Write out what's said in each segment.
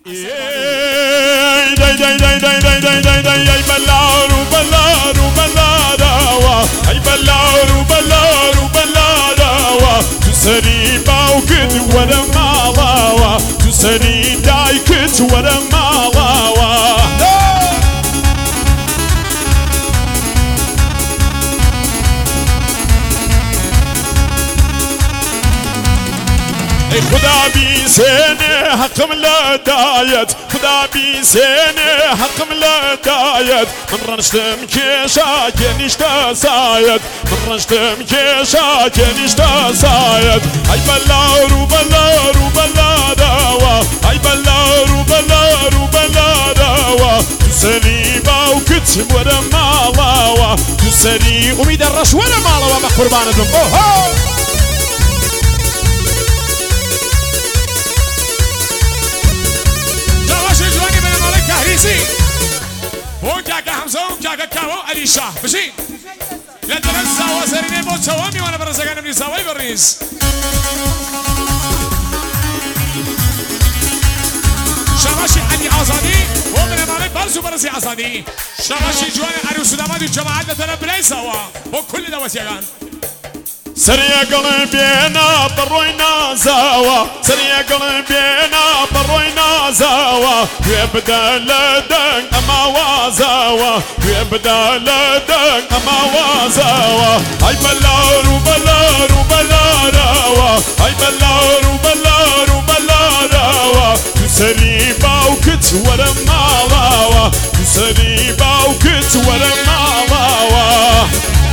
اي بلارو بلارو بلاروا اي بلارو بلارو بلاروا تسري باوكت ولا مالاوا تسري دايكت ولا مالاوا خدا بيسيني حقم لا دايت خدا بيسيني حقم لا دايت من رنشتم كيشا كنيشتا سايد من رنشتم كيشا كنيشتا سايد اي بلارو بلارو بلاروا اي بلارو بلارو بلاروا تسري باوكت ولا مالاوا تسري اميد الرش ولا مالاوا ما قربانتهم اوه بون كاكا حمزة وكاكا كاو علي شاه بشين لا تنسى وسريني بو توامي وانا برزقان ابني سواي بريز شغاشي علي عصادي ومن امارك برسو برسي عصادي شغاشي جواني عروس دامادي جماعات لتنا بلاي سوا وكل دوات يغان سريع قلبينا بروينا زاوا سريع قلبينا بروينا زاوا ويبدا لدن اما وازاوا ويبدا لدن اما وازاوا اي بلارو بلارو بلاراوا اي بلارو بلارو بلاراوا تسري باوكت ولا مالاوا تسري باوكت ولا مالاوا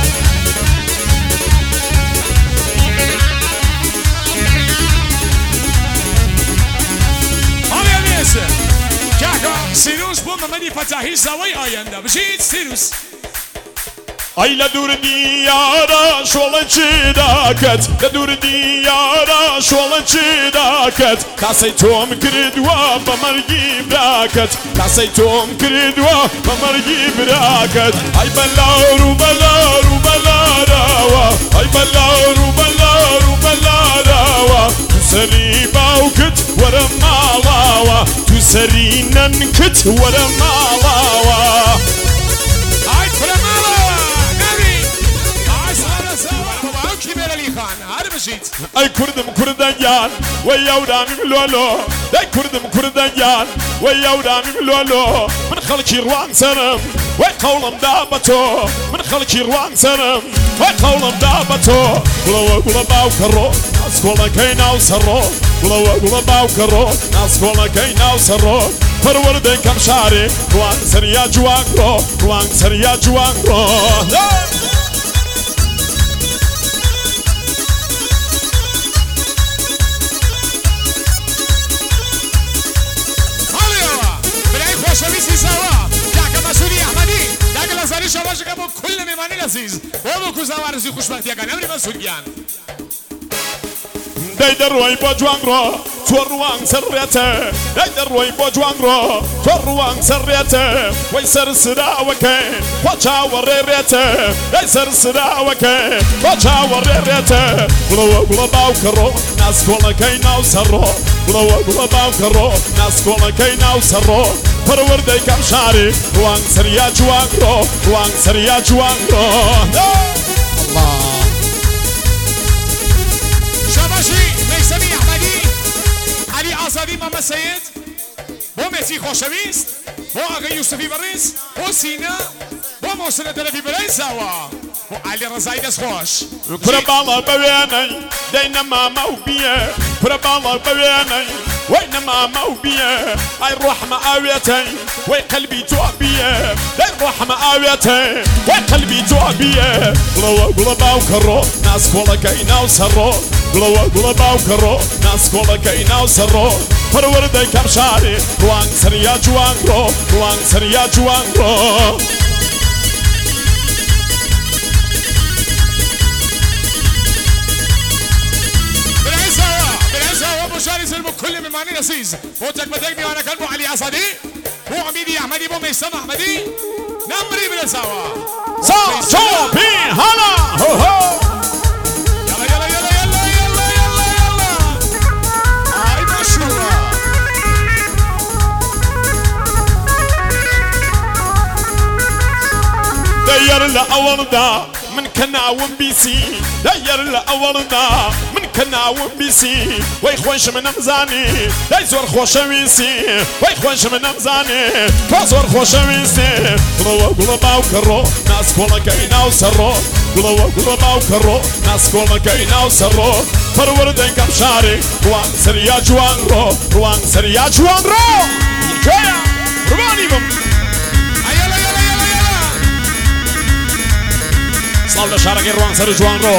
كاكا سيروس بو ممدي فتاحي زاوي آينده بشيت سيروس اي لدور ديارا شوال چداكت لدور ديارا شوال چداكت كاسي توم كردوا بمرگي براكت كاسي توم كردوا بمرگي براكت اي بلارو بلارو بلاراوا اي بلارو بلارو بلاراوا تسري باوكت ورا مالاوا تسري ننكت ورا مالاوا اي ورا مالاوا اي كردم كردان ويا ودامي ملولو اي كردم كردان ويا ودامي ملولو من خلقي روان سنم وي قولم دابتو من خلقي روان سنم وي قولم دابتو قلوا باوكرو ناس قولا كينا وسرو قلوا باوكرو ناس قولا كينا وسرو فرورد كم شاري روان سريا جوانرو روان سريا جوانرو شويسي سوا كاكا مسؤولي احمدي داك لازاري شباشك ابو كل ميماني لذيذ وابو زوارزي خوشبختي كان امري مسؤوليان دايدر روي بوجوانغرو توروان سريته دايدر روي بوجوانغرو توروان سريته ويسر سراوكه وچا وريرته ويسر سراوكه وچا وريرته غلو باوكرو ناس كولا كاينا وسرو غلو باوكرو ناس كولا كاينا وسرو پروردی کم شاری روان سریا جوانگرو روان سریا جوانگرو الله شباشی میسمی احمدی علی آزادی محمد سید بو مهدی خوشویست بو آقای یوسفی بریز بو سینا بو محسن تلفی بریز سوا بو علی رضایی دست خوش پربالا ببینی دینا موبیه پربالا ببینی وينما موبيه اي الروح مآويتي وي قلبي توابيه اي الروح مآويتي وي قلبي توابيه قلوا باوكرو ناس كولا كاينا وسرو قلوا باوكرو ناس كولا كاينا وسرو پروردي كم شاري روان سريا جوانرو روان سريا جوانرو شاري سلمو كل مماني لذيذ وجك بدقني وانا كلبو علي عصادي بو عميدي احمدي بو ميسم احمدي نمري بلا سوا سوا بي هلا هو هو يلا يلا يلا يلا يلا يلا هاي مشروع داير لأوردا من كنا ومبيسي داير لأوردا من كنا ومبيسي ويخوش من مزاني دايزور خوشويسي ويخوش من مزاني كازور خوشويسي قلوا قلبا وكرو ناس كولا كاينا وسرو قلوا قلبا وكرو ناس كولا كاينا وسرو فروردن كم شاري روان سريا جوان رو روان سريا جوان رو جويا رباني بم يلا يلا يلا يلا صلاة شارك روان سريا جوان رو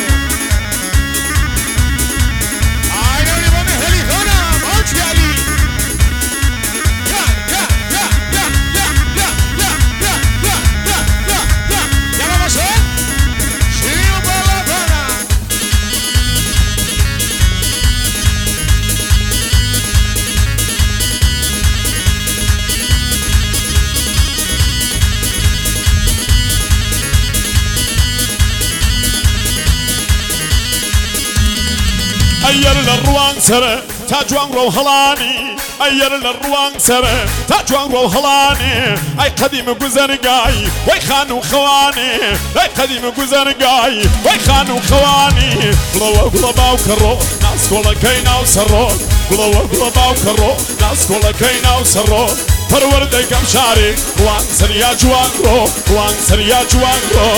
أير للروان سر تاجوان رو هلاني أير للروان سر تاجوان رو هلاني أي قديم جزرقاي وي خانو خواني أي قديم جزرقاي وي خانو خواني قلوا قلبا وكرو ناس كولا كينا وسرو قلوا قلبا وكرو ناس كولا كينا وسرو فروردي كم شاري روان سريا جوان رو روان سريا جوان رو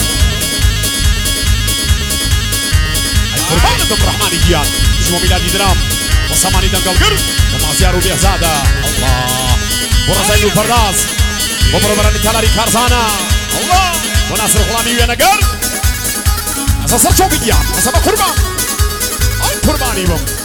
قربان عبد الرحمن جيان اسمه ميلادي درام وصماني دنقلقر ومازيار بيهزادة الله ورزايل وفراس وبربراني تالاري كارزانا الله وناصر غلامي وينقر أساسر شوقي جيان أسابا قربان أي قرباني بم